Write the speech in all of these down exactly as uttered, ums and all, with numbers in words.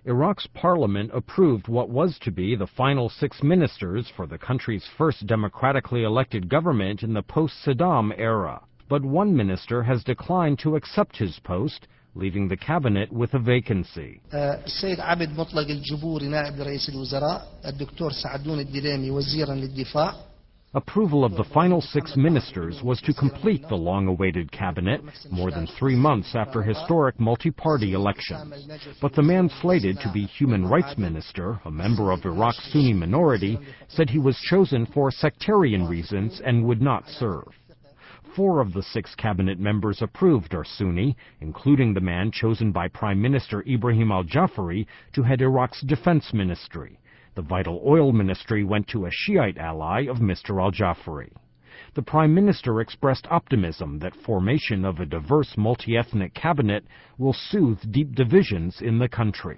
Iraq's parliament approved what was to be the final six ministers for the country's first democratically elected government in the post-Saddam era. But one minister has declined to accept his post, leaving the cabinet with a vacancy. السيد عبد مطلق الجبوري نائب لرئيس الوزراء الدكتور سعدون الدريمي وزيرا للدفاع. Approval of the final six ministers was to complete the long-awaited cabinet, more than three months after historic multi-party elections. But the man slated to be Human Rights Minister, a member of Iraq's Sunni minority, said he was chosen for sectarian reasons and would not serve. Four of the six cabinet members approved are Sunni, including the man chosen by Prime Minister Ibrahim al-Jafari to head Iraq's defense ministry. The vital oil ministry went to a Shiite ally of Mister al-Jafari. The Prime Minister expressed optimism that formation of a diverse multi-ethnic cabinet will soothe deep divisions in the country.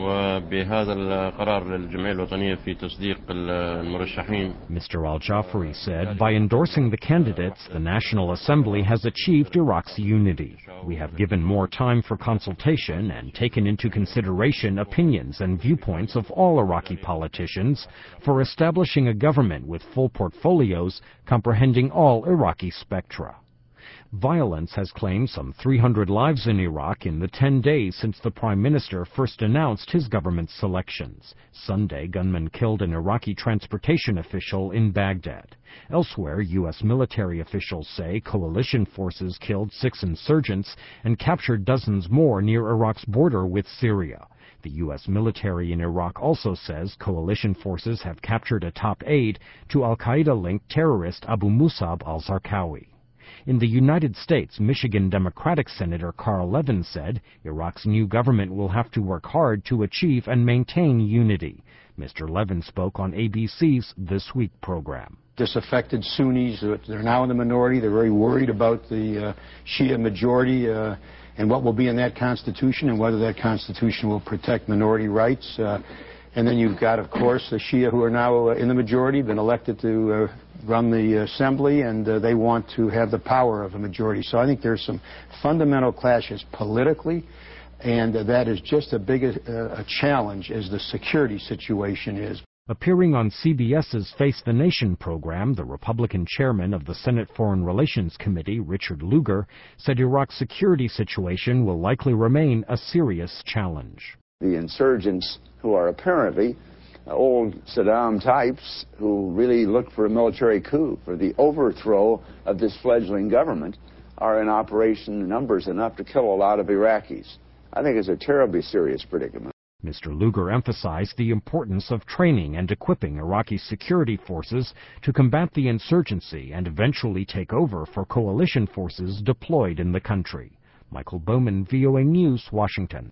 Mister al-Jafari said, by endorsing the candidates, the National Assembly has achieved Iraq's unity. We have given more time for consultation and taken into consideration opinions and viewpoints of all Iraqi politicians for establishing a government with full portfolios comprehending all Iraqi spectra. Violence has claimed some three hundred lives in Iraq in the ten days since the Prime Minister first announced his government's selections. Sunday, gunmen killed an Iraqi transportation official in Baghdad. Elsewhere, U S military officials say coalition forces killed six insurgents and captured dozens more near Iraq's border with Syria. The U S military in Iraq also says coalition forces have captured a top aide to al-Qaeda-linked terrorist Abu Musab al-Zarqawi. In the United States, Michigan Democratic Senator Carl Levin said Iraq's new government will have to work hard to achieve and maintain unity. Mister Levin spoke on A B C's This Week program. Disaffected Sunnis, they're now in the minority. They're very worried about the uh, Shia majority uh, and what will be in that constitution and whether that constitution will protect minority rights. Uh, and then you've got, of course, the Shia who are now uh, in the majority, been elected to uh, run the assembly, and uh, they want to have the power of a majority. So I think there's some fundamental clashes politically, and uh, that is just as big a, a challenge as the security situation is. Appearing on C B S's Face the Nation program, the Republican chairman of the Senate Foreign Relations Committee, Richard Lugar, said Iraq's security situation will likely remain a serious challenge. The insurgents, who are apparently old Saddam types who really look for a military coup, for the overthrow of this fledgling government, are in operation in numbers enough to kill a lot of Iraqis. I think it's a terribly serious predicament. Mister Lugar emphasized the importance of training and equipping Iraqi security forces to combat the insurgency and eventually take over for coalition forces deployed in the country. Michael Bowman, V O A News, Washington.